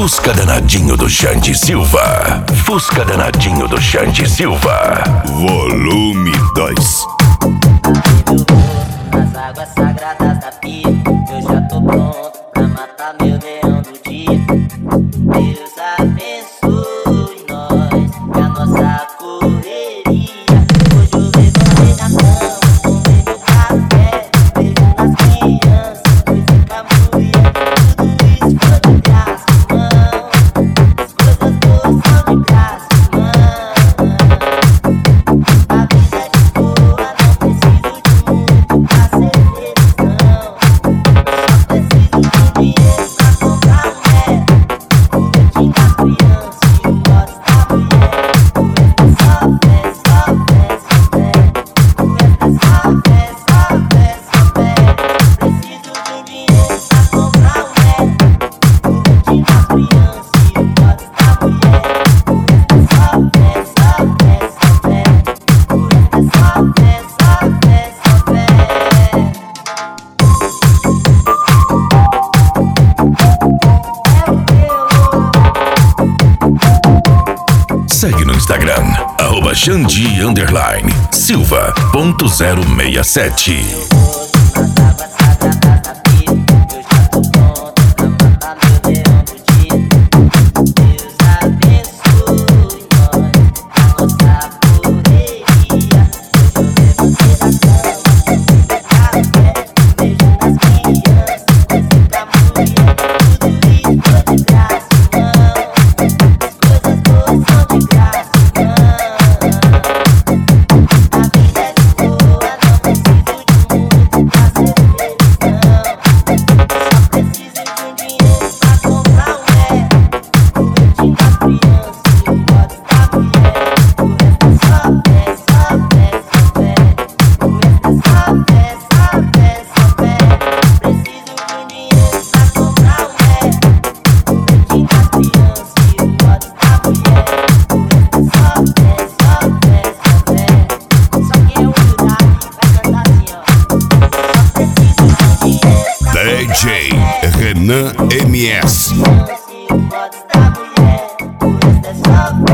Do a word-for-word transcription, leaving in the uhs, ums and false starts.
Fusca danadinho do Xande Silva. Fusca danadinho do Xande Silva. Volume dois. Nas águas sagradas da pia, eu já tô pronto pra matar meu leão do dia. Deus abençoe nós e a nossa correria. Hoje eu levantei na cama, tomei meu café, beijo nas crianças, coisa pra mulher. Tudo isso foi de graça, irmão. As coisas boas são de graça, irmão. A vida é de boa, não preciso de muito pra ser feliz, não. Só preciso de dinheiro pra comprar um ré. O leitinho das crianças e o lote da mulher. O resto é só fé, só fé, só fé. O resto é só fé, só fé, só fé. Preciso de um dinheiro pra comprar um ré. O leitinho das crianças e o lote da mulher. O resto é só fé, só fé, só fé. O resto é só fé, só fé, só fé. Segue no Instagram, arroba Xande underline Silva ponto zero seis sete. Nas águas sagradas da pia, eu já tô pronto pra matar meu leão do dia. Deus abençoe nós, a nossa correria. Hoje eu levantei da cama, tomei meu café, beijo nas crianças, coisa pra mulher. Tudo isso foi de graça, irmão. As coisas boas são de graça, irmão. A vida é de boa, não preciso de muito pra ser feliz, não. Só preciso de um dinheiro pra comprar um ré. O leitinho das crianças e o lote da mulher. O resto é só fé, só fé, só fé. O resto é só fé, só fé, só fé. Preciso de um dinheiro pra comprar um ré. O leitinho das crianças e o lote da mulher. O resto é só fé, só fé, só fé. Só quem é humildade vai cantar assim, ó. Só preciso de um dinheiro pra D J Renan M S. criança e o lote da mulher. O resto é só